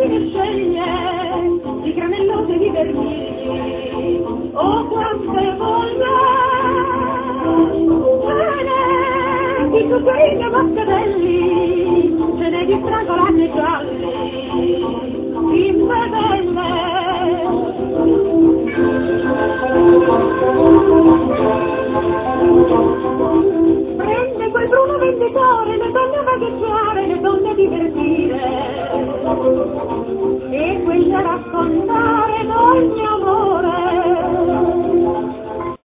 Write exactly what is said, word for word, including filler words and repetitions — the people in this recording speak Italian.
che sceglie di granellose di vermigli, oh quante voglia, ce n'è di tutti i miei mascadelli, ce n'è di fragolati gialli.